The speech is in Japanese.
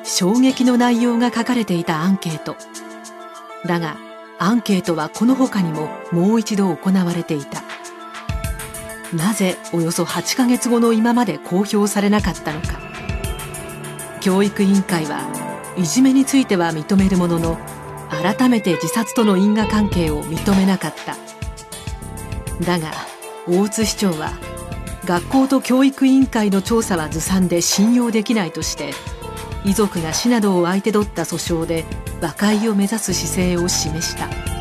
衝撃の内容が書かれていたアンケート。だがアンケートはこの他にももう一度行われていた。なぜおよそ8ヶ月後の今まで公表されなかったのか。教育委員会はいじめについては認めるものの、改めて自殺との因果関係を認めなかった。だが大津市長は学校と教育委員会の調査はずさんで信用できないとして、遺族が市などを相手取った訴訟で和解を目指す姿勢を示した。